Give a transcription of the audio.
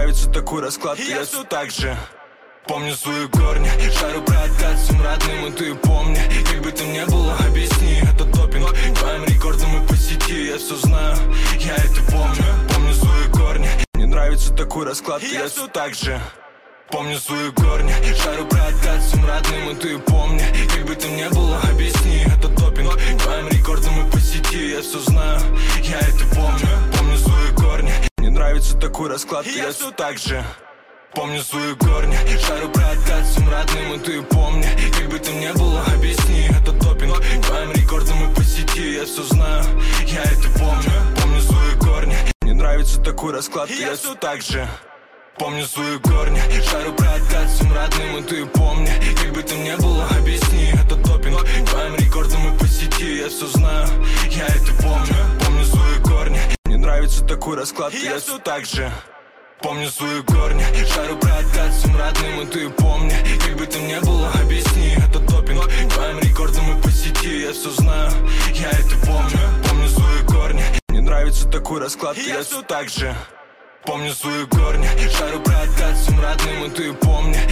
нравится такой расклад, я все так же помню свои корни. Шарю про откат всем родным, и ты помни. Как бы там ни было, объясни, это допинг. Твоим рекордом и по сети, я все знаю, я это помню. Помню свои корни. Мне нравится такой расклад, я все так же помню свои корни. Шарю про откат всем родным, и ты помни. Как бы там ни было, объясни, это допинг. Твоим рекордом и по сети, я все знаю, я это помню. Помню свои корни. Мне нравится такой расклад, я все так же помню свои корни. Шарю про откат всем родным, и ты помни. Как бы там ни было, объясни, это допинг. Твоим рекордом и по сети, я все знаю, я это помню. Помню свои корни. Мне нравится такой расклад, я все так же помню свои корни. Шарю про откат всем родным, и ты помни. Как бы там ни было, объясни, это допинг. Твоим рекордом и по сети, я все знаю, я это помню. Помню свои корни. Мне нравится такой расклад, я все так же помню свои корни. Шарю про откат всем родным, и ты помни. Как бы там ни было, объясни, это допинг. Твоим рекордом и по сети, я все знаю, я это помню. Помню свои корни. Мне нравится такой расклад, я все так же помню свои корни. Шарю про откат всем родным, и ты помни.